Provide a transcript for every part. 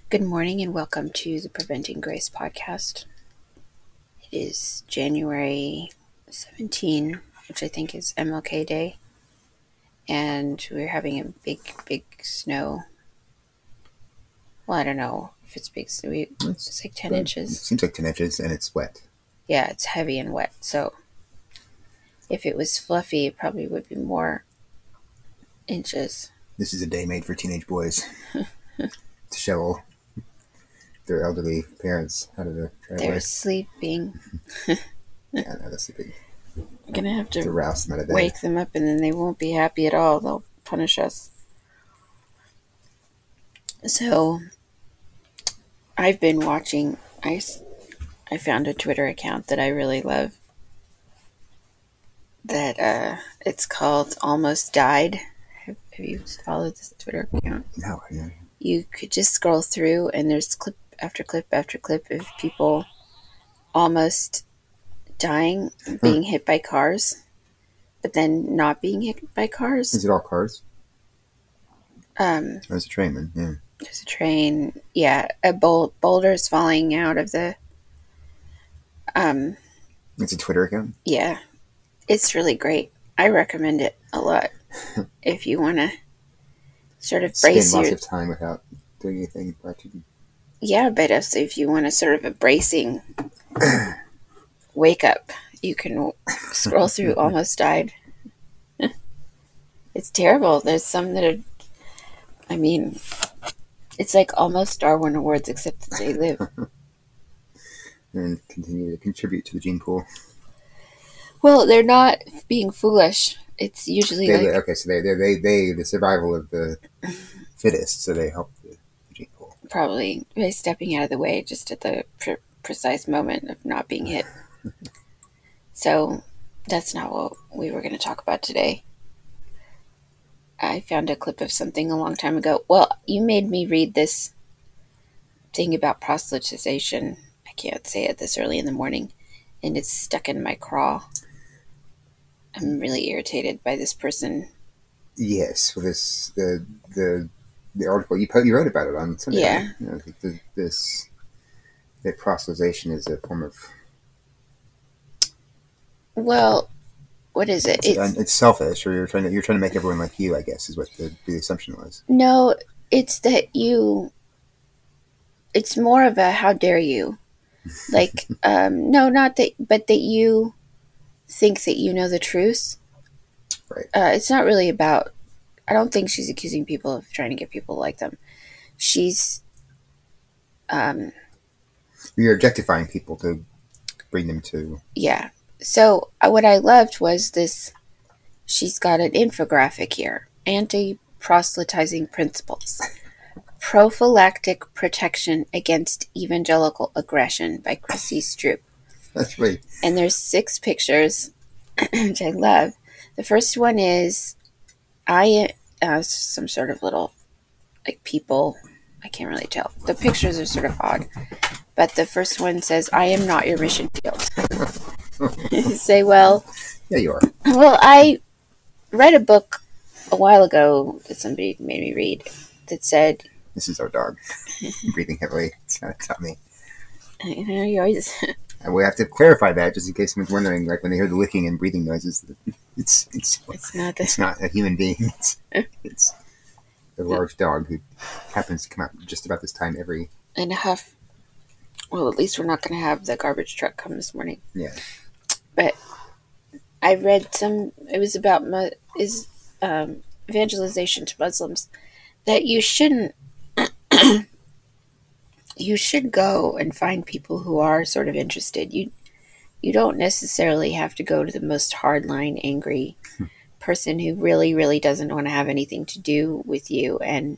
Good morning and welcome to the Preventing Grace podcast. It is January 17, which I think is MLK Day, and we're having a big snow. Well, I don't know if it's big snow. It's like 10 inches. It seems like 10 inches and it's wet. Yeah, it's heavy and wet. So if it was fluffy, it probably would be more inches. This is a day made for teenage boys to shovel their elderly parents out of the driveway. They're sleeping. Yeah, no, they're sleeping. We're going to have to rouse them out of bed. Wake them up, and then they won't be happy at all. They'll punish us. So I've been watching. I found a Twitter account that I really love. That it's called Almost Died. Have you followed this Twitter account? No, yeah. You could just scroll through, and there's clip after clip after clip of people almost dying, being hit by cars, but then not being hit by cars. Is it all cars? There's a train, man. Yeah. There's a train. Yeah, a boulder's falling out of the. It's a Twitter account? Yeah. It's really great. I recommend it a lot. If you want to sort of brace Spend lots of time without doing anything. Yeah, but if you want a sort of a bracing wake up, you can scroll through Almost Died. It's terrible. There's some that are, it's like almost Darwin Awards, except that they live. And continue to contribute to the gene pool. Well, they're not being foolish. It's usually the survival of the fittest, so they help the gene pool. Probably by stepping out of the way just at the precise moment of not being hit. So that's not what we were going to talk about today. I found a clip of something a long time ago. Well, you made me read this thing about proselytization. I can't say it this early in the morning, and it's stuck in my craw. I'm really irritated by this person. Yes, well, the article you wrote about it on Sunday. Yeah. That proselytization is a form of. Well, what is it? It's selfish, or you're trying to make everyone like you, I guess, is what the assumption was. No, it's that it's more of a how dare you. Like, no, not that, but that you think that you know the truth. Right. It's not really about, I don't think she's accusing people of trying to get people like them. She's, you're objectifying people to bring them to. Yeah. So what I loved was this, she's got an infographic here. Anti-proselytizing principles. Prophylactic protection against evangelical aggression by Chrissy Stroop. That's right. And there's 6 pictures, which I love. The first one is some sort of little, like, people. I can't really tell. The pictures are sort of odd. But the first one says, "I am not your mission field." Say, well... Yeah, you are. Well, I read a book a while ago that somebody made me read that said... This is our dog. Breathing heavily. It's not me. You know, you always... And we have to clarify that just in case someone's wondering, like when they hear the licking and breathing noises, it's not a human being. It's a large dog who happens to come out just about this time every. And a huff. Well, at least we're not going to have the garbage truck come this morning. Yeah. But I read it was about evangelization to Muslims, that you shouldn't. You should go and find people who are sort of interested. You don't necessarily have to go to the most hardline, angry person who really, really doesn't want to have anything to do with you. And,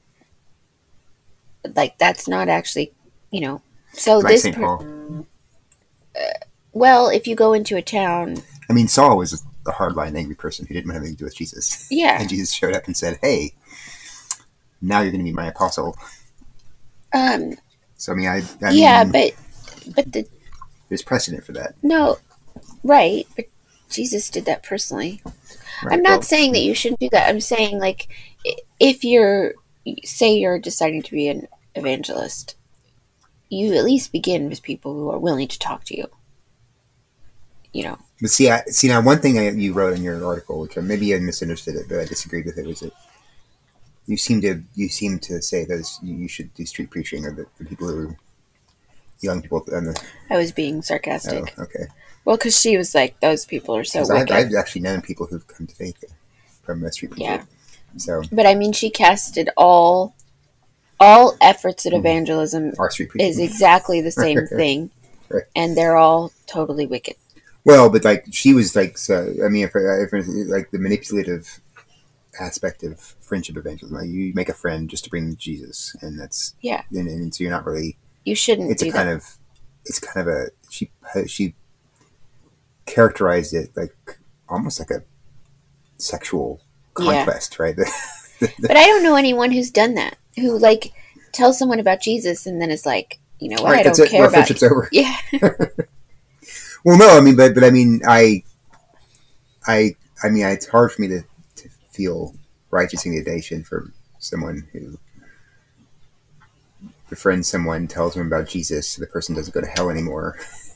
like, that's not actually, So like this... St. Paul. Well, if you go into a town... I mean, Saul was a hardline, angry person who didn't want anything to do with Jesus. Yeah. And Jesus showed up and said, "Hey, now you're going to be my apostle." So, I mean, but there's precedent for that. No, right, but Jesus did that personally. Right, I'm not saying that you shouldn't do that. I'm saying, like, if you're deciding to be an evangelist, you at least begin with people who are willing to talk to you. You know. But see now one thing you wrote in your article, which maybe I misunderstood it, but I disagreed with it, was that you seem to say that you should do street preaching, or the people who young people. I was being sarcastic. Oh, okay. Well, because she was like, those people are so wicked. I've actually known people who've come to faith from street preaching. Yeah. So, but I mean, she casted all efforts at evangelism is exactly the same thing, right. And they're all totally wicked. Well, but like she was like, so, I mean, if like the manipulative aspect of friendship evangelism, like you make a friend just to bring Jesus, and that's and so you're not really. You shouldn't. It's kind of a she characterized it like almost like a sexual conquest, right? But I don't know anyone who's done that, who like tells someone about Jesus and then is like, you know what, right, I don't care about friendship's over. Yeah. Well, no, I mean, but I mean, I mean, it's hard for me to feel righteous indignation for someone who befriends someone, tells them about Jesus, so the person doesn't go to hell anymore,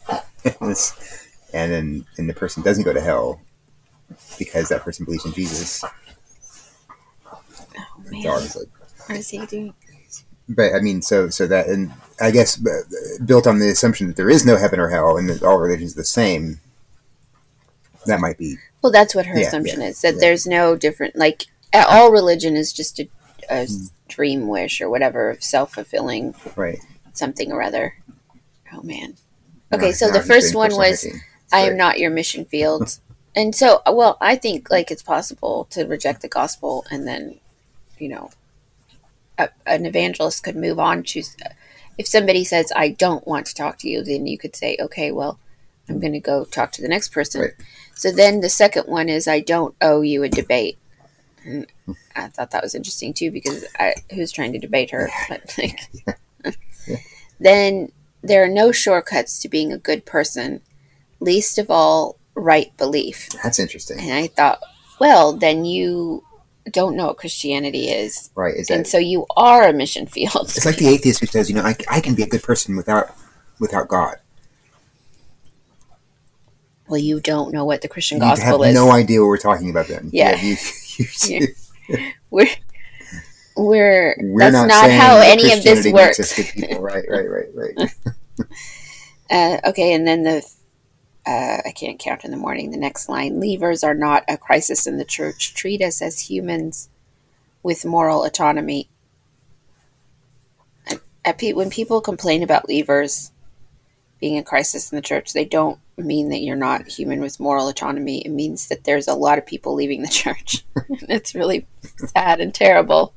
and then the person doesn't go to hell because that person believes in Jesus. Oh man, what is he doing? But I mean, so that, and I guess built on the assumption that there is no heaven or hell and that all religions are the same, that might be. Well, that's what her assumption is, that there's no different, like all religion is just a dream wish or whatever of self-fulfilling something or other. Oh man. Okay, so the first one was, I am not your mission field. And so, well, I think like it's possible to reject the gospel and then, you know, an evangelist could move on. If somebody says, I don't want to talk to you, then you could say, okay, well, I'm going to go talk to the next person. Right. So then the second one is, I don't owe you a debate. And I thought that was interesting too, because who's trying to debate her? But like, Then there are no shortcuts to being a good person, least of all right belief. That's interesting. And I thought, well, then you don't know what Christianity is. Right. And so you are a mission field. It's like the atheist who says, you know, I can be a good person without God. Well, you don't know what the Christian gospel is. You have no idea what we're talking about then. Yeah. We're that's not how any of this works. Makes us good people. Right. Okay, and then I can't count in the morning. The next line: leavers are not a crisis in the church. Treat us as humans with moral autonomy. When people complain about leavers being a crisis in the church, they don't mean that you're not human with moral autonomy. It means that there's a lot of people leaving the church. It's really sad and terrible.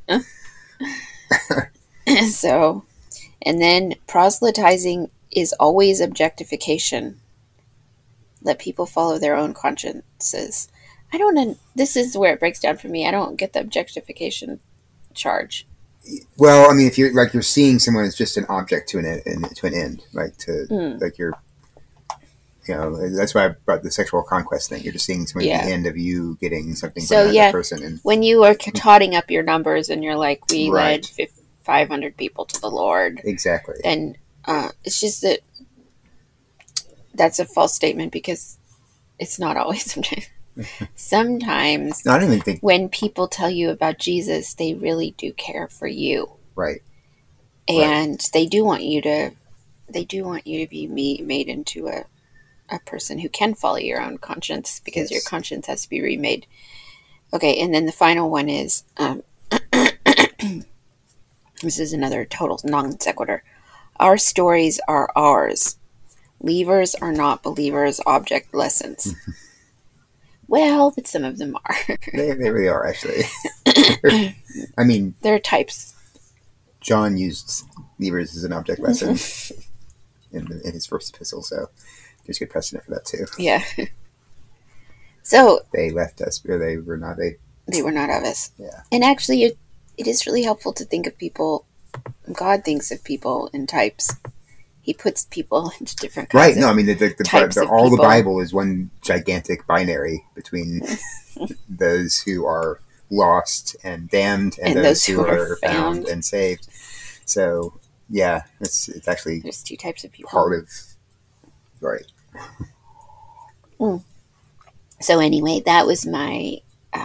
So, and then proselytizing is always objectification. Let people follow their own consciences. I don't know. This is where it breaks down for me. I don't get the objectification charge. Well, I mean, if you're seeing someone as just an object to an end, like like you're, you know, that's why I brought the sexual conquest thing. You're just seeing someone at the end of you getting something from that person. And when you are totting up your numbers and you're like, we led 500 people to the Lord. Exactly. Then it's just that that's a false statement, because it's not always sometimes. Sometimes I don't even think when people tell you about Jesus, they really do care for you. Right. And they do want you to be made into a person who can follow your own conscience, because your conscience has to be remade. Okay, and then the final one is this is another total non sequitur. Our stories are ours. Leavers are not believers' object lessons. Well, but some of them are. They really are, actually. I mean, there are types. John used leavers as an object lesson in his first epistle, so there's good precedent for that too. Yeah. So they left us, or they were not. They were not of us. Yeah. And actually, it is really helpful to think of people. God thinks of people in types. He puts people into different kinds. Right. No, I mean, all the Bible is one gigantic binary between those who are lost and damned and those who are found and saved. So yeah, it's actually there's two types of people. Part of right. So anyway, that was my.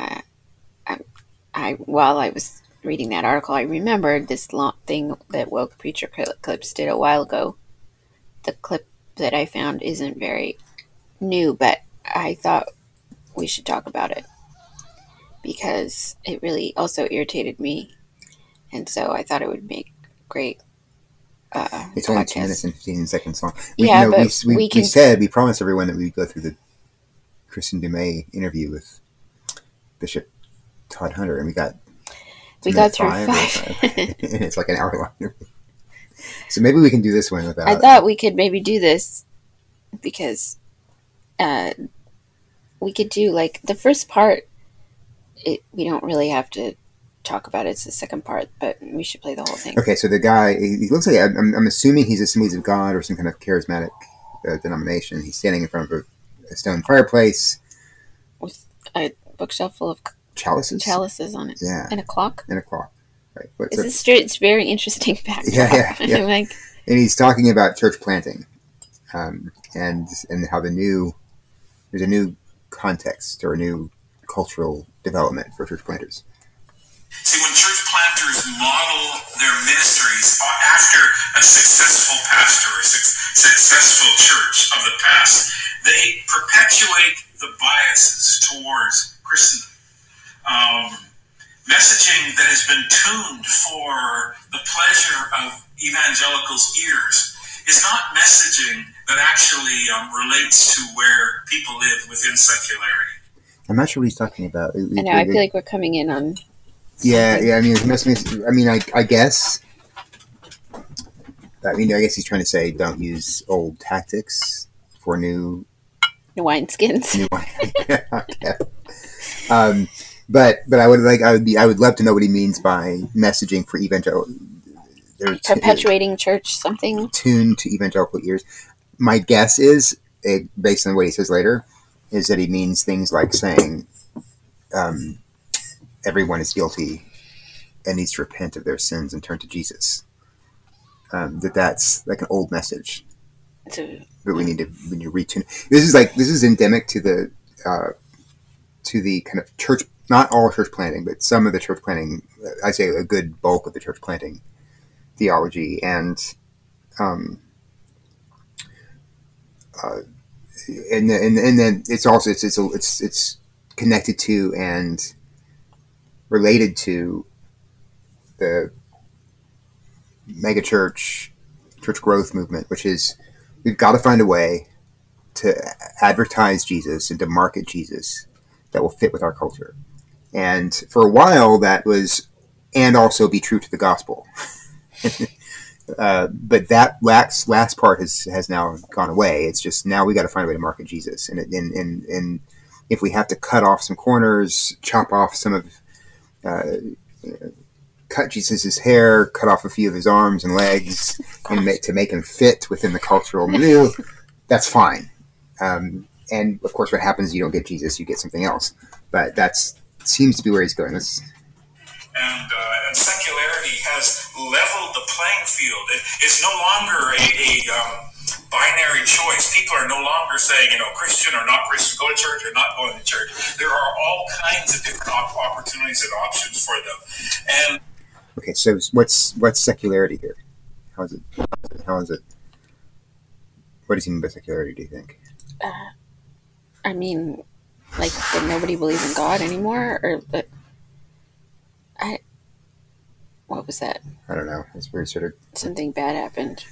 I while I was reading that article, I remembered this long thing that Woke Preacher Clips did a while ago. The clip that I found isn't very new, but I thought we should talk about it because it really also irritated me, and so I thought it would make great. It's only 2 minutes and 15 seconds long. We said we promised everyone that we'd go through the Kristen Dumais interview with Bishop Todd Hunter, and we got through five. And it's like an hour long interview. So maybe we can do this one without. I thought we could maybe do this because we could do like the first part. We don't really have to talk about it. It's the second part, but we should play the whole thing. Okay, so the guy, he looks like, I'm assuming he's Assemblies of God or some kind of charismatic denomination. He's standing in front of a stone fireplace with a bookshelf full of chalices on it. Yeah, and a clock. Right. It's very interesting backdrop. Yeah. And he's talking about church planting, and how there's a new context or a new cultural development for church planters. See, when church planters model their ministries after a successful pastor or successful church of the past, they perpetuate the biases towards Christendom. Messaging that has been tuned for the pleasure of evangelicals' ears is not messaging that actually relates to where people live within secularity. I'm not sure what he's talking about. I know. I feel like we're coming in on. Yeah. I mean, I guess. I guess he's trying to say don't use old tactics for new wineskins. Yeah. But I would love to know what he means by messaging for evangelical. Perpetuating church something tuned to evangelical ears. My guess is, based on what he says later, is that he means things like saying everyone is guilty and needs to repent of their sins and turn to Jesus. That's like an old message that we need to retune. This is endemic to the kind of church. Not all church planting, but some of the church planting. I say a good bulk of the church planting theology, and then it's also it's connected to and related to the megachurch church growth movement, which is we've got to find a way to advertise Jesus and to market Jesus that will fit with our culture. And for a while that was, and also be true to the gospel. But that last part has now gone away. It's just now we got to find a way to market Jesus. And if we have to cut off some corners, chop off some of, cut Jesus's hair, cut off a few of his arms and legs, and to make him fit within the cultural milieu, that's fine. And of course, what happens is you don't get Jesus, you get something else. But seems to be where he's going. And secularity has leveled the playing field. It's no longer a binary choice. People are no longer saying, Christian or not Christian, go to church or not going to church. There are all kinds of different opportunities and options for them. And okay, so what's secularity here? How is it? What does he mean by secularity, do you think? I mean, like that nobody believes in God anymore, or that what was that? I don't know. It's very sort of something bad happened.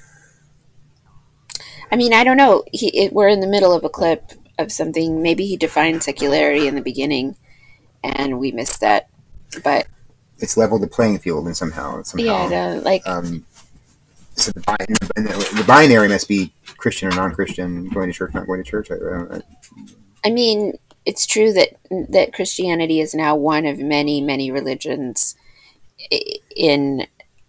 I mean, I don't know. We're in the middle of a clip of something. Maybe he defined secularity in the beginning, and we missed that. But it's leveled the playing field, and somehow. Yeah, so the binary must be Christian or non-Christian, going to church, not going to church. I mean, it's true that Christianity is now one of many, many religions in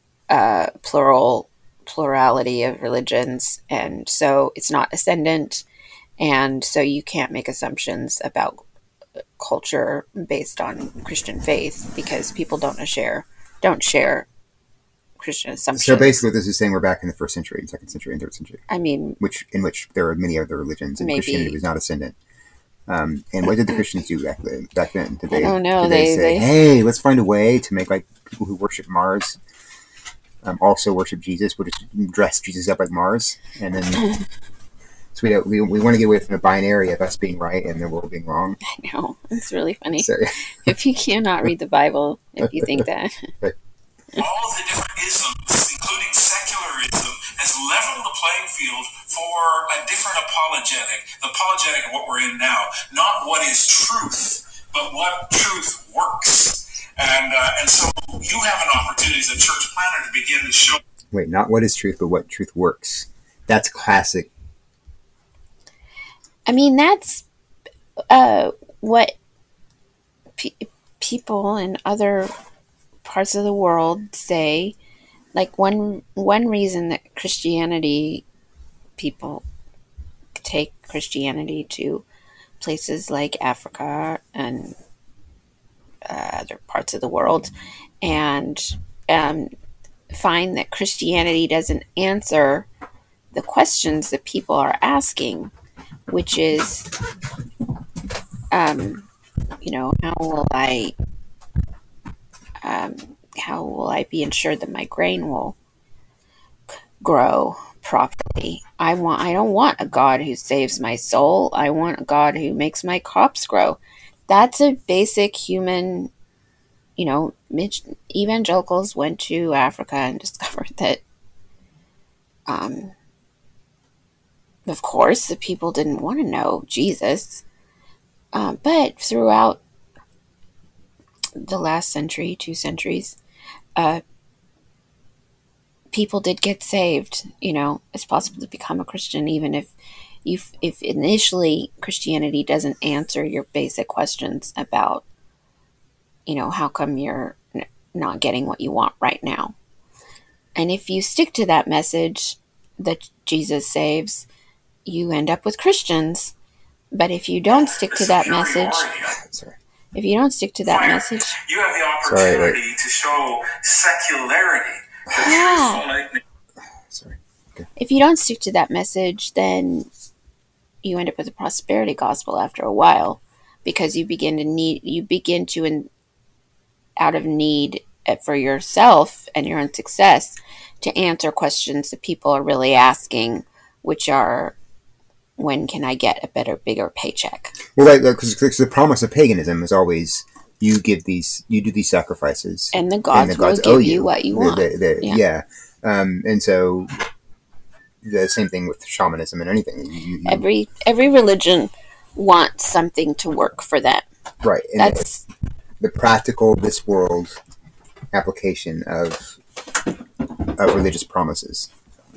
plurality of religions, and so it's not ascendant, and so you can't make assumptions about culture based on Christian faith because people don't share Christian assumptions. So basically, this is saying we're back in the 1st century, 2nd century, and 3rd century. I mean, in which there are many other religions, and maybe. Christianity was not ascendant. And what did the Christians do back then? Did I don't know. Did they say, "Hey, let's find a way to make like people who worship Mars also worship Jesus? We'll just dress Jesus up like Mars, and then." So we want to get away from the binary of us being right and the world being wrong. I know. It's really funny. So, if you cannot read the Bible, if you think that. All of the different isms, including secularism, has leveled the playing field for a different apologetic. The apologetic of what we're in now. Not what is truth, but what truth works. And so you have an opportunity as a church planner to begin to show... Wait, not what is truth, but what truth works. That's classic. I mean, that's what people in other parts of the world say. Like one reason that Christianity, people take Christianity to places like Africa and other parts of the world and find that Christianity doesn't answer the questions that people are asking, which is, how will I be ensured that my grain will grow properly? I don't want a God who saves my soul. I want a God who makes my crops grow. That's a basic human, evangelicals went to Africa and discovered that, of course, the people didn't want to know Jesus. But throughout the last century, 2 centuries, people did get saved. It's possible to become a Christian even if initially Christianity doesn't answer your basic questions about, how come you're not getting what you want right now. And if you stick to that message that Jesus saves, you end up with Christians. But if you don't stick to that message, you have the opportunity to show secularity. If you don't stick to that message, then you end up with a prosperity gospel after a while, because you begin to out of need for yourself and your own success to answer questions that people are really asking, which are, when can I get a bigger paycheck? Well, right, because the promise of paganism is always you do these sacrifices, and the gods will give you what you want. And so the same thing with shamanism and anything. Every religion wants something to work for them. Right. And that's the practical, this world application of religious promises.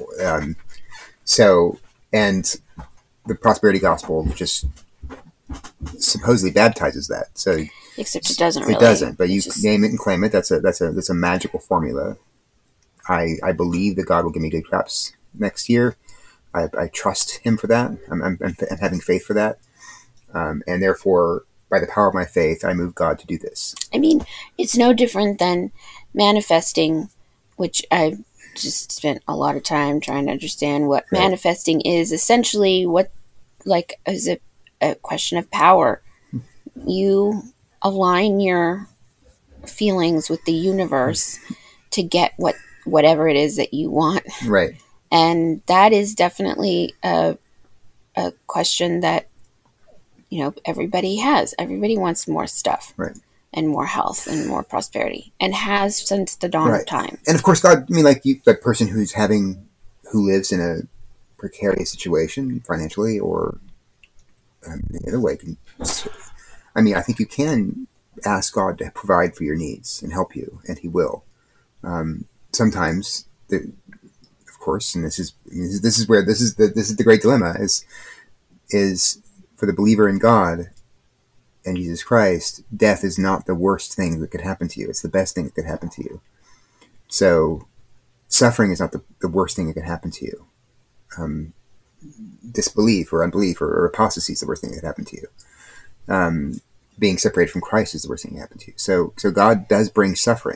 And the prosperity gospel just supposedly baptizes that. So except it doesn't really. It doesn't, but you name it and claim it. That's a magical formula. I believe that God will give me good crops next year. I trust Him for that. I'm having faith for that, and therefore, by the power of my faith, I move God to do this. I mean, it's no different than manifesting, which I've just spent a lot of time trying to understand what manifesting is. Essentially, is a question of power. You align your feelings with the universe to get whatever it is that you want. Right. And that is definitely a question that, everybody has. Everybody wants more stuff. Right. And more health and more prosperity, and has since the dawn of time. And of course, God, that person who lives in a precarious situation financially or the other way. I think you can ask God to provide for your needs and help you, and He will. Sometimes, of course, and this is the great dilemma is for the believer in God and Jesus Christ. Death is not the worst thing that could happen to you; it's the best thing that could happen to you. So, suffering is not the worst thing that could happen to you. Disbelief or unbelief or apostasy is the worst thing that could happen to you. Being separated from Christ is the worst thing that happened to you. So God does bring suffering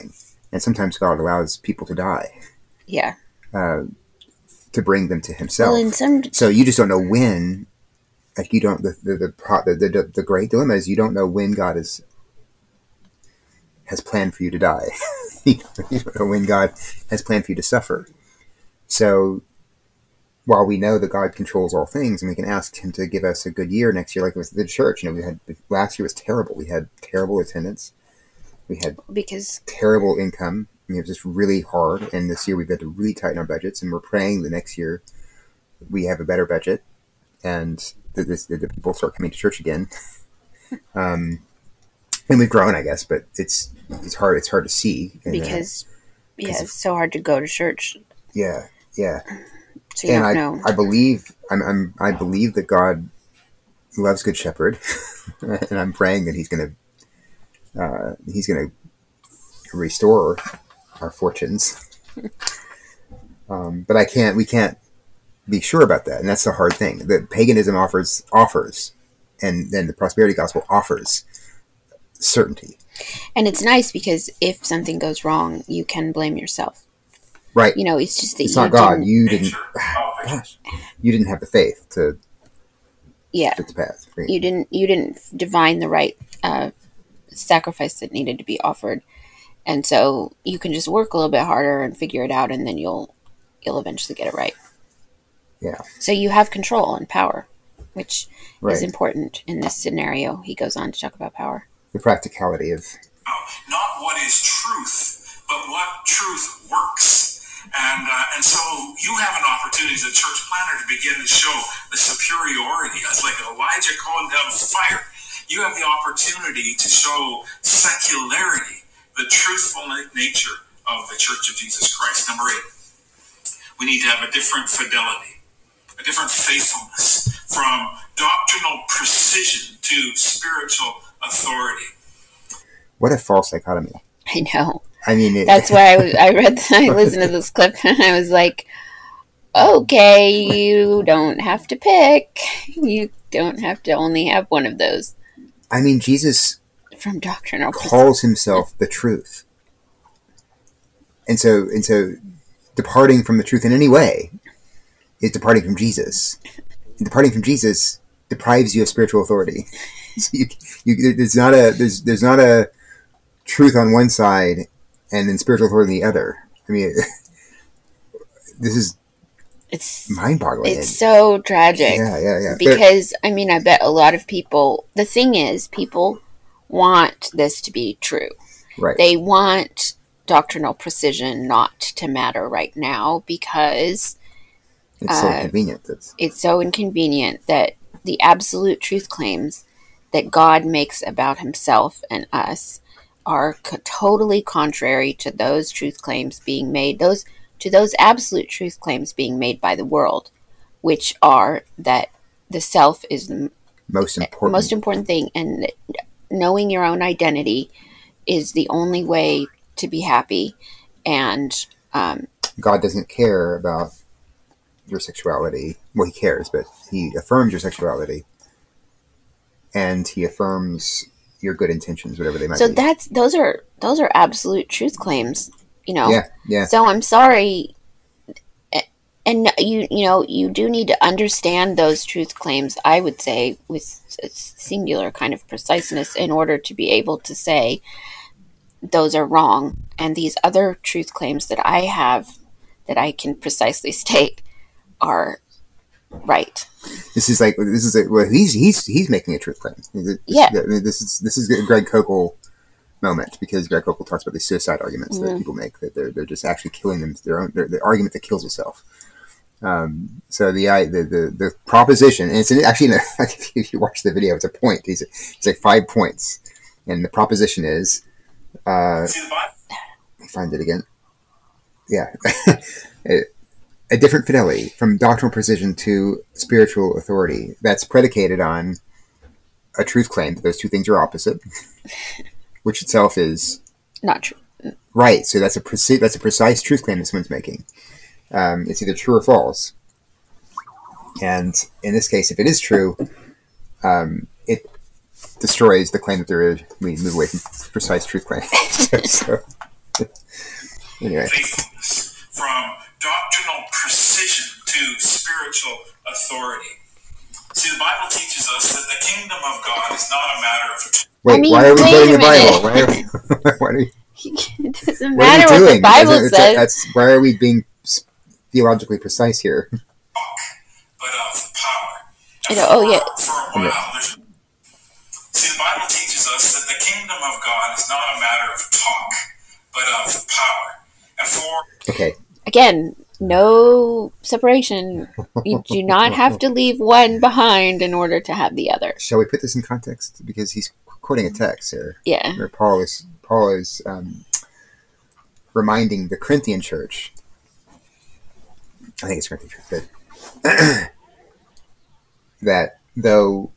And sometimes God allows people to die. Yeah. To bring them to Himself. Well, so you just don't know when. Like you don't. The great dilemma is you don't know when God has planned for you to die. You don't know when God has planned for you to suffer. So while we know that God controls all things, and we can ask Him to give us a good year next year, like with the church, we had last year was terrible. We had terrible attendance. We had terrible income. It was just really hard. And this year we've had to really tighten our budgets, and we're praying the next year we have a better budget, and the people start coming to church again. And we've grown, I guess, but it's hard. It's hard to see because it's so hard to go to church. Yeah. So you don't know. I believe I believe that God loves Good Shepherd, and I'm praying that He's going to restore our fortunes. But we can't be sure about that, and that's the hard thing. That paganism offers, and then the prosperity gospel offers certainty. And it's nice because if something goes wrong, you can blame yourself. Right. It's just that it's not God. You didn't. Gosh, you didn't have the faith to. Yeah. To pass. Right. You didn't divine the right sacrifice that needed to be offered, and so you can just work a little bit harder and figure it out, and then you'll eventually get it right. Yeah. So you have control and power, which is important in this scenario. He goes on to talk about power. The practicality of. Not what is truth, but what truth works. And so you have an opportunity as a church planner to begin to show the superiority. It's like Elijah calling down fire. You have the opportunity to show secularity, the truthful nature of the Church of Jesus Christ. Number 8, we need to have a different fidelity, a different faithfulness from doctrinal precision to spiritual authority. What a false dichotomy. I know. I mean, that's why I listened to this clip and I was like, okay, you don't have to pick. You don't have to only have one of those. I mean, Jesus from doctrinal calls Himself the truth. And so departing from the truth in any way is departing from Jesus. And departing from Jesus deprives you of spiritual authority. So there's not a truth on one side and then spiritual authority on the other. I mean, it's mind-boggling. It's so tragic. Yeah. Because, I bet a lot of people, the thing is, people want this to be true. Right. They want doctrinal precision not to matter right now because it's so inconvenient. It's so inconvenient that the absolute truth claims that God makes about Himself and us are totally contrary to those truth claims being made, those absolute truth claims being made by the world, which are that the self is the most important thing, and that knowing your own identity is the only way to be happy. And God doesn't care about your sexuality. Well, He cares, but He affirms your sexuality, and He affirms your good intentions, whatever they might be. So those are absolute truth claims, Yeah. So I'm sorry, and you do need to understand those truth claims, I would say, with a singular kind of preciseness in order to be able to say those are wrong, and these other truth claims that I have that I can precisely state are right. This is well, he's making a truth claim. This is a Greg Koukl moment, because Greg Koukl talks about the suicide arguments that people make, that they're just actually killing the argument that kills itself. So the proposition, and it's actually if you watch the video, it's a point. It's like 5 points, and the proposition is. Let me find it again. Yeah. A different fidelity from doctrinal precision to spiritual authority that's predicated on a truth claim that those two things are opposite, which itself is not true. Right. So that's a precise truth claim that someone's making. It's either true or false. And in this case, if it is true, it destroys the claim that we move away from precise truth claim. so Anyway. Faithfulness, from doctrinal precision to spiritual authority. See, the Bible teaches us that the kingdom of God is not a matter of... Wait, why are we quoting the Bible? Why are we... It doesn't matter what the Bible says. Why are we being theologically precise here? But of power. For a while, see, the Bible teaches us that the kingdom of God is not a matter of talk, but of power. And okay. Again, no separation. You do not have to leave one behind in order to have the other. Shall we put this in context? Because he's quoting a text here. Yeah. Where Paul is reminding the Corinthian church. I think it's Corinthian church, but that though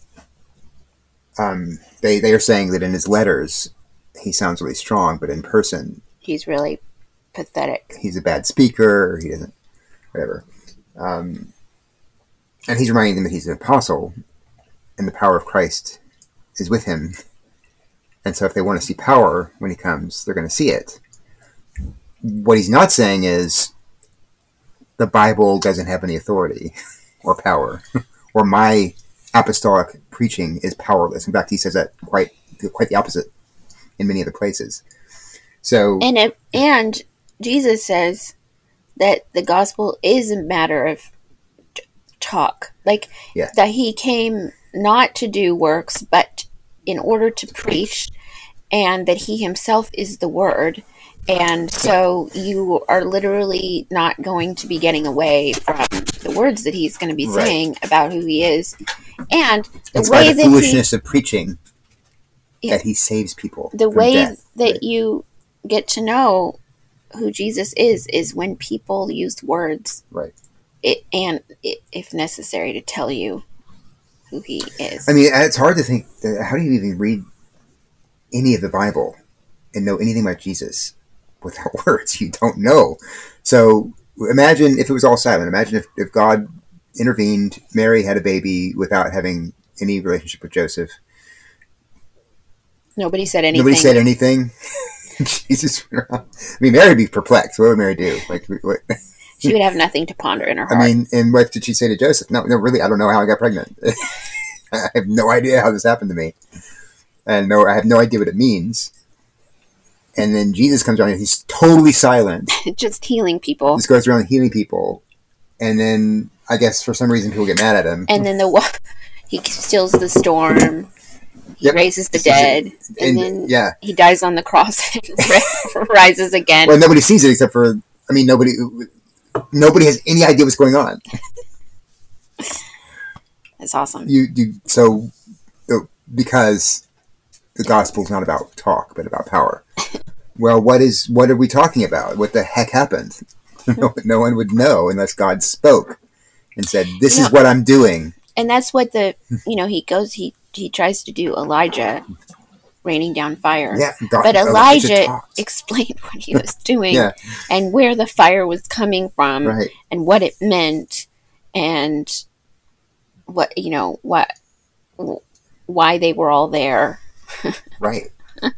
they are saying that in his letters he sounds really strong, but in person he's really pathetic. He's a bad speaker, or he doesn't, whatever. And he's reminding them that he's an apostle, and the power of Christ is with him. And so if they want to see power when he comes, they're going to see it. What he's not saying is the Bible doesn't have any authority or power, or my apostolic preaching is powerless. In fact, he says that quite the opposite in many other places. So and Jesus says that the gospel is a matter of talk, that he came not to do works, but in order to preach, and that he himself is the word. And so you are literally not going to be getting away from the words that he's going to be saying about who he is. And it's by the foolishness of preaching that he saves people. The way that you get to know who Jesus is when people use words. Right. If necessary, to tell you who he is. I mean, it's hard to think, how do you even read any of the Bible and know anything about Jesus without words? You don't know. So imagine if it was all silent. Imagine if God intervened, Mary had a baby without having any relationship with Joseph. Nobody said anything. Jesus. I mean, Mary would be perplexed. What would Mary do? What? She would have nothing to ponder in her heart. I mean, and what did she say to Joseph? No, really, I don't know how I got pregnant. I have no idea how this happened to me. And I have no idea what it means. And then Jesus comes around and he's totally silent. Just healing people. Just goes around healing people. And then, I guess, for some reason, people get mad at him. And then he stills the storm. He raises the dead. And then he dies on the cross and rises again. Well, nobody sees it except for, nobody has any idea what's going on. That's awesome. So because the gospel is not about talk, but about power. Well, what are we talking about? What the heck happened? No one would know unless God spoke and said, "This is what I'm doing." And that's what he tries to do Elijah, raining down fire. Yeah, but Elijah explained what he was doing and where the fire was coming from and what it meant and why they were all there. Right.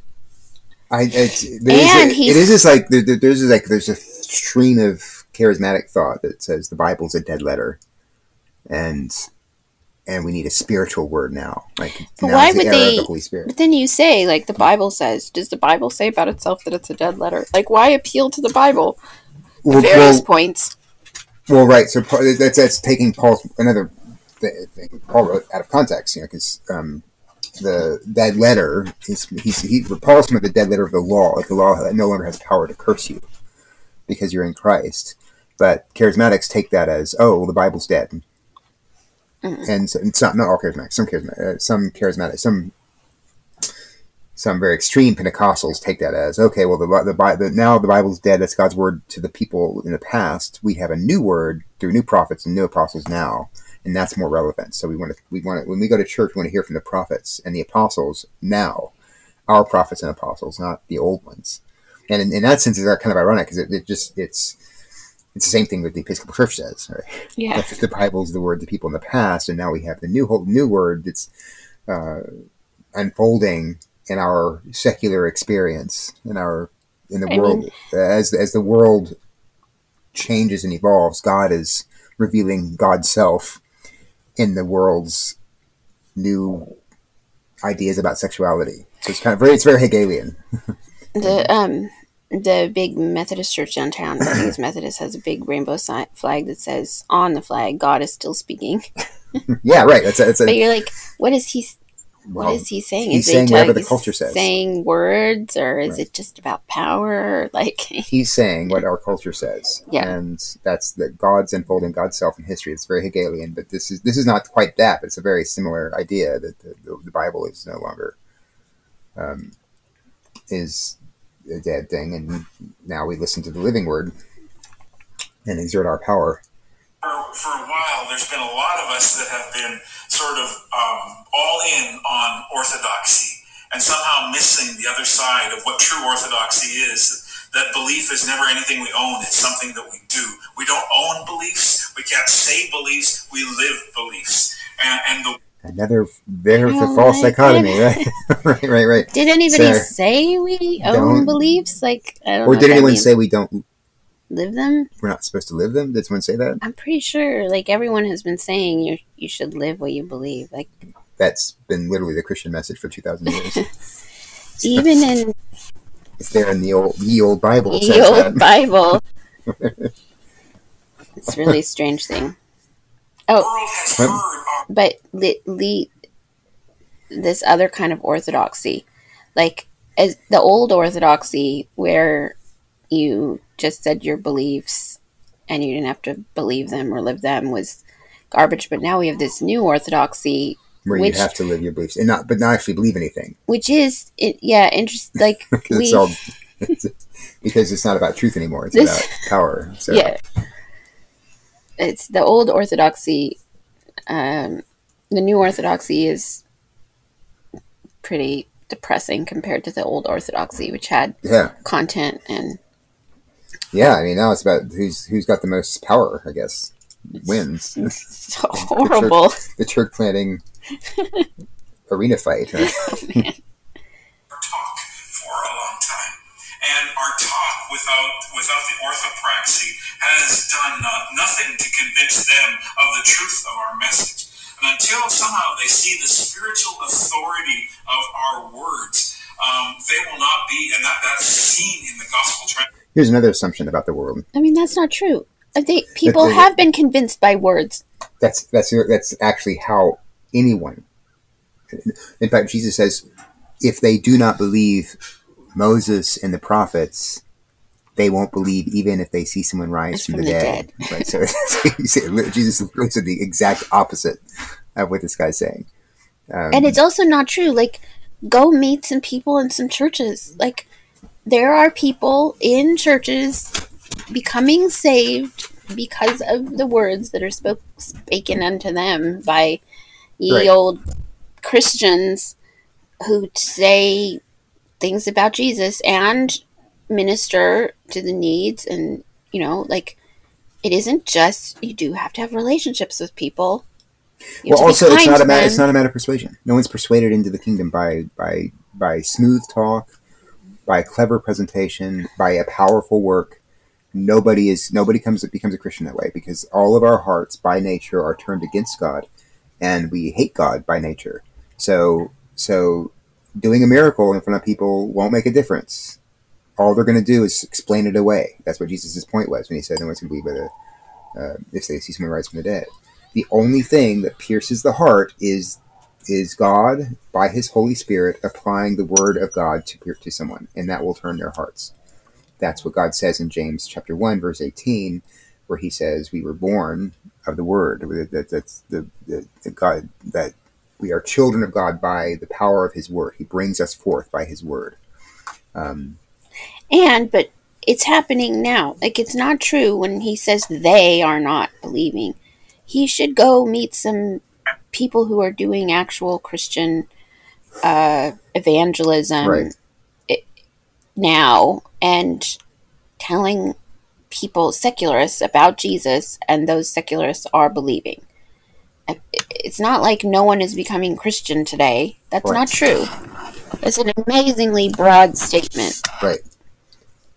There's a stream of charismatic thought that says the Bible's a dead letter, and we need a spiritual word now. But why would they? The Holy Spirit. But then you say, the Bible says. Does the Bible say about itself that it's a dead letter? Why appeal to the Bible at various points? Well, right. So that's taking another thing Paul wrote out of context, because the dead letter Paul's talking about the dead letter of the law. The law no longer has power to curse you because you're in Christ. But charismatics take that as, the Bible's dead. Mm-hmm. And so, it's not all charismatics. Some charismatics, some very extreme Pentecostals take that as, okay, well, now the Bible's dead. That's God's word to the people in the past. We have a new word through new prophets and new apostles now, and that's more relevant. So we want to when we go to church, we want to hear from the prophets and the apostles now, our prophets and apostles, not the old ones. And in that sense, it's kind of ironic because it's the same thing that the Episcopal Church says, right? Yeah. The Bible's the word to people in the past, and now we have the new word that's unfolding in our secular experience, in our in the world, as the world changes and evolves, God is revealing God's self in the world's new ideas about sexuality. So it's very Hegelian. The big Methodist church downtown, I think it's Methodist, has a big rainbow flag that says on the flag, "God is still speaking." Yeah, right. But you're like, what is he? What is he saying? He's saying whatever the culture says. Saying words, or is it just about power? Like he's saying what our culture says, and that's that God's unfolding God's self in history. It's very Hegelian, but this is not quite that. But it's a very similar idea that the Bible is no longer is a dead thing, and now we listen to the living word and exert our power. For a while, there's been a lot of us that have been sort of all in on orthodoxy and somehow missing the other side of what true orthodoxy is. That belief is never anything we own. It's something that we do. We don't own beliefs. We can't say beliefs. We live beliefs. There's the false dichotomy, right? right. Did anybody say we own beliefs? Like, I don't know. Or did anyone say we don't live them? We're not supposed to live them? Did someone say that? I'm pretty sure, like, everyone has been saying you should live what you believe. Like, that's been literally the Christian message for 2,000 years. Even in... It's there in the old Bible. Bible. It's a really strange thing. Oh, but this other kind of orthodoxy, like as the old orthodoxy where you just said your beliefs and you didn't have to believe them or live them, was garbage. But now we have this new orthodoxy where you have to live your beliefs and not actually believe anything. Which is interesting. Like because it's not about truth anymore. It's about power. So. Yeah. It's the old orthodoxy. The new orthodoxy is pretty depressing compared to the old orthodoxy, which had content and. Yeah, I mean now it's about who's got the most power. I guess wins. It's so horrible. The church planting arena fight. Right? Oh, man. Talk for a long time, and our talk without the orthopraxy has done nothing to convince them of the truth of our message. And until somehow they see the spiritual authority of our words, they will not be, and that's seen in the gospel trend. Here's another assumption about the world. I mean, that's not true. People have been convinced by words. That's actually how anyone. In fact, Jesus says, if they do not believe Moses and the prophets, they won't believe even if they see someone rise from the dead. Right? So Jesus looks at the exact opposite of what this guy's saying. And it's also not true. Like, go meet some people in some churches. Like, there are people in churches becoming saved because of the words that are spoken unto them by old Christians who say things about Jesus and minister to the needs. And it isn't just, you do have to have relationships with people. Well, also it's not a matter of persuasion. No one's persuaded into the kingdom by smooth talk, by clever presentation, by a powerful work. Nobody becomes a Christian that way, because all of our hearts by nature are turned against God, and we hate God by nature. So doing a miracle in front of people won't make a difference. All they're going to do is explain it away. That's what Jesus' point was when he said no one's going to believe if they see someone rise from the dead. The only thing that pierces the heart is God, by his Holy Spirit, applying the word of God to someone, and that will turn their hearts. That's what God says in James chapter 1, verse 18, where he says we were born of the word. That's the God, that we are children of God by the power of his word. He brings us forth by his word. But it's happening now. Like, it's not true when he says they are not believing. He should go meet some people who are doing actual Christian evangelism now and telling people, secularists, about Jesus, and those secularists are believing. It's not like no one is becoming Christian today. That's not true. It's an amazingly broad statement. Right.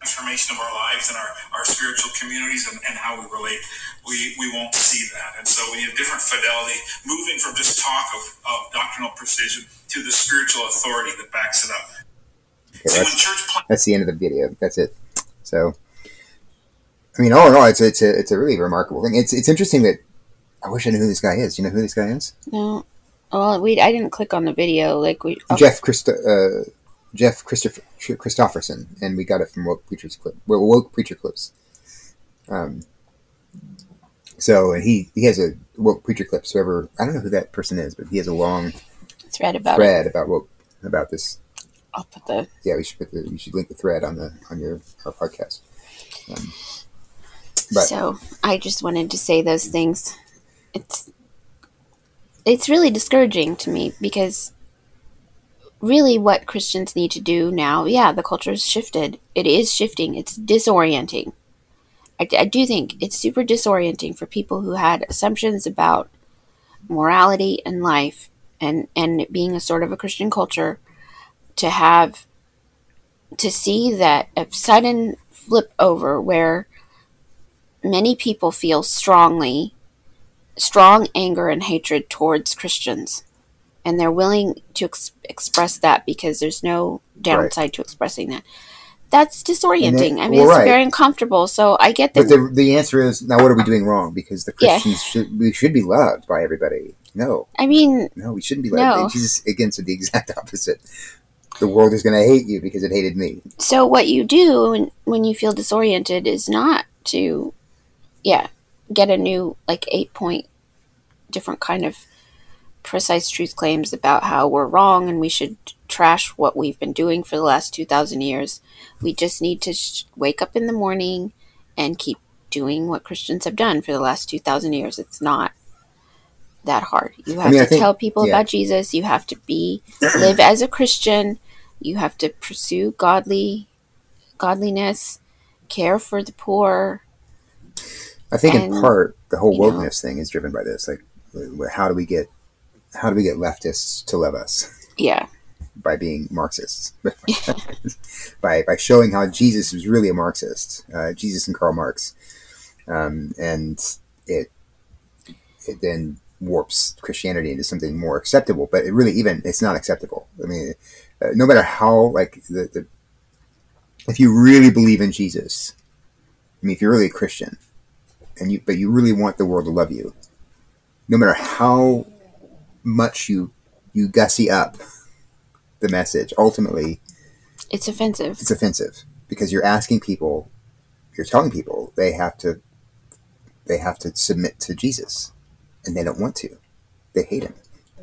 transformation of our lives and our spiritual communities and how we relate, we won't see that. And so we need a different fidelity, moving from just talk of doctrinal precision to the spiritual authority that backs it up. Okay, so that's the end of the video. That's it. So, I mean, all in all, it's a really remarkable thing. It's interesting that I wish I knew who this guy is. Do you know who this guy is? No. Well, I didn't click on the video. Jeff Christopherson, and we got it from Woke Preacher Clips. So, and he has a Woke Preacher Clips. Whoever, I don't know who that person is, but he has a long thread about this. I'll put the you should link the thread on our podcast. So I just wanted to say those things. It's really discouraging to me because really what Christians need to do now, the culture has shifted. It is shifting. It's disorienting. I do think it's super disorienting for people who had assumptions about morality and life and being a sort of a Christian culture to see that a sudden flip over where many people feel strong anger and hatred towards Christians, and they're willing to express that because there's no downside to expressing that. That's disorienting. It's very uncomfortable. So I get that. But the answer is, now what are we doing wrong? Because the Christians should be loved by everybody. No. No, we shouldn't be loved. No. Jesus, again, said the exact opposite. The world is going to hate you because it hated me. So what you do when you feel disoriented is not to, get a new 8-point different kind of precise truth claims about how we're wrong and we should trash what we've been doing for the last 2,000 years. We just need to wake up in the morning and keep doing what Christians have done for the last 2,000 years. It's not that hard. You have to tell people about Jesus. You have to live as a Christian. You have to pursue godliness, care for the poor. I think in part the whole wokeness thing is driven by this. How do we get leftists to love us? Yeah. By being Marxists. by showing how Jesus was really a Marxist. Jesus and Karl Marx. And it then warps Christianity into something more acceptable, but it's not acceptable. No matter how, if you really believe in Jesus, if you're really a Christian, but you really want the world to love you, no matter how much you gussy up the message, ultimately, it's offensive. It's offensive because you're telling people they have to submit to Jesus. And they don't want to. They hate him.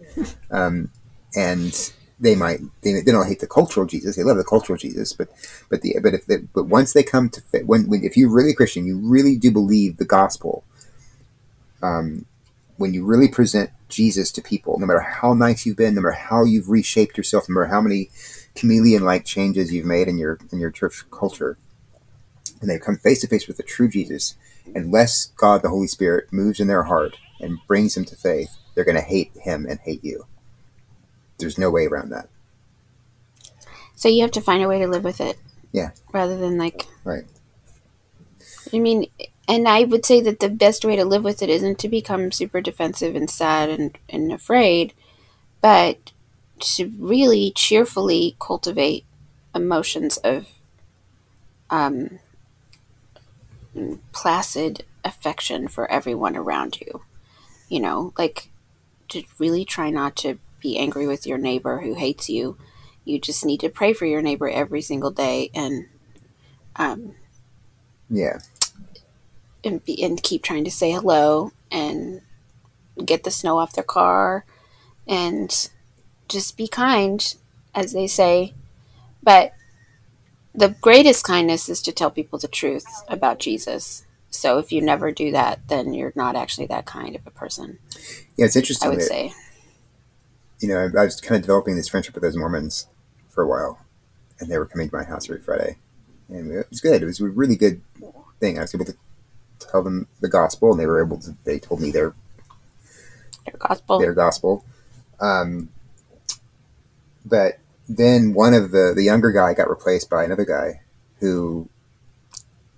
And they don't hate the cultural Jesus. They love the cultural Jesus. But once they come to if you're really Christian, you really do believe the gospel. When you really present Jesus to people, no matter how nice you've been, no matter how you've reshaped yourself, no matter how many chameleon-like changes you've made in your church culture, and they come face to face with the true Jesus, unless God, the Holy Spirit, moves in their heart and brings them to faith, they're going to hate him and hate you. There's no way around that. So you have to find a way to live with it. Yeah. Rather than Right. And I would say that the best way to live with it isn't to become super defensive and sad and afraid, but to really cheerfully cultivate emotions of placid affection for everyone around you. To really try not to be angry with your neighbor who hates you. You just need to pray for your neighbor every single day and and keep trying to say hello and get the snow off their car and just be kind, as they say. But the greatest kindness is to tell people the truth about Jesus. So if you never do that, then you're not actually that kind of a person. Yeah, it's interesting. I would say. I was kind of developing this friendship with those Mormons for a while, and they were coming to my house every Friday, and it was good. It was a really good thing. I was able to tell them the gospel, and they told me their gospel. But then one of the younger guy got replaced by another guy who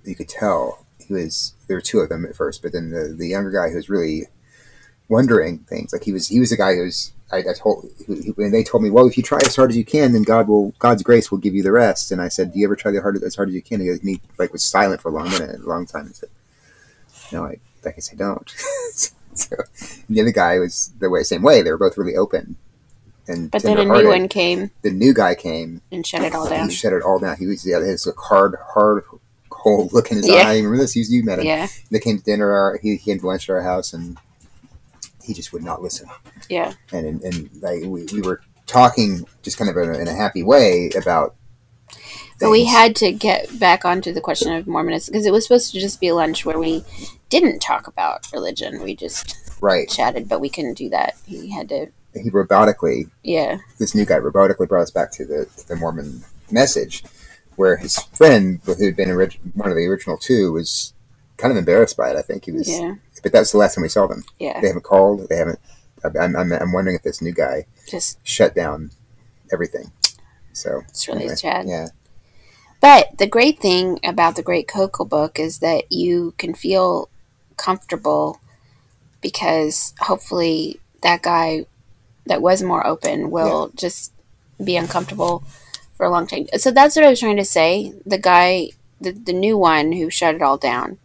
you could tell there were two of them at first, but then the younger guy who was really wondering things, like he was the guy who's I told when they told me, well, if you try as hard as you can, then God's grace will give you the rest. And I said, do you ever try as hard as you can? And he like was silent for a long time, and said, no, I guess I don't. So the other guy was same way. They were both really open. But then a new one came. The new guy came and shut it all down. He shut it all down. He was his hard cold look in his eye. Remember this? You met him. Yeah. They came to dinner. He came to lunch at our house, and he just would not listen. Yeah. And like we were talking just kind of in a happy way about things. But we had to get back onto the question of Mormonism because it was supposed to just be a lunch where we didn't talk about religion. We just chatted, but we couldn't do that. He had to. He robotically. Yeah. This new guy robotically brought us back to the Mormon message, where his friend, who had been one of the original two, was kind of embarrassed by it. I think he was. Yeah. But that's the last time we saw them. Yeah. They haven't called. They haven't. I'm wondering if this new guy just shut down everything. So it's really sad. Yeah. But the great thing about the Great Coco book is that you can feel comfortable because hopefully that guy that was more open will just be uncomfortable for a long time. So that's what I was trying to say. The guy, the new one who shut it all down.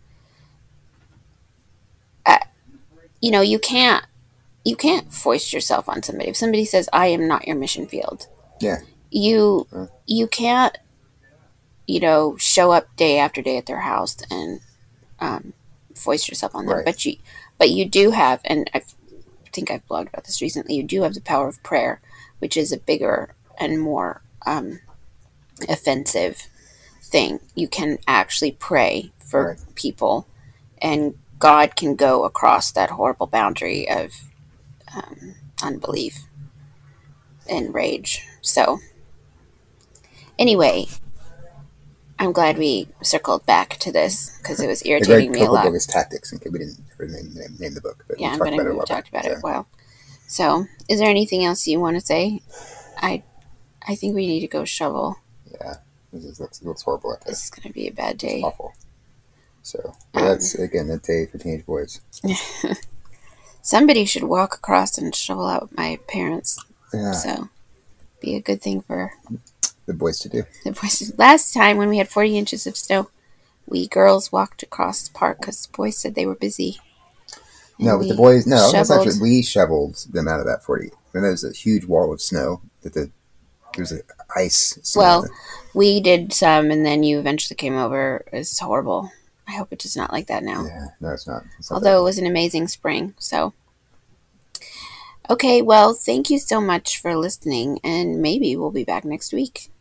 You can't foist yourself on somebody. If somebody says, "I am not your mission field," you can't, show up day after day at their house and foist yourself on them. Right. But you do have, and I think I've blogged about this recently. You do have the power of prayer, which is a bigger and more offensive thing. You can actually pray for people, and God can go across that horrible boundary of unbelief and rage. So, anyway, I'm glad we circled back to this because it was irritating me a lot. The Great Coco book is Tactics, and we didn't ever name the book. But yeah, we talked about it. Well, so is there anything else you want to say? I think we need to go shovel. Yeah, it looks horrible out there. This is going to be a bad day. It's awful. So that's again a day for teenage boys. Somebody should walk across and shovel out my parents. Yeah. So be a good thing for the boys to do. The boys. Last time when we had 40 inches of snow, we girls walked across the park because the boys said they were busy. No, but the boys, we shoveled them out of that 40. And there was a huge wall of snow there was an ice. Well, we did some, and then you eventually came over. It's horrible. I hope it's not like that now. Yeah, no, it's not. Although it was an amazing spring, so. Okay, well, thank you so much for listening, and maybe we'll be back next week.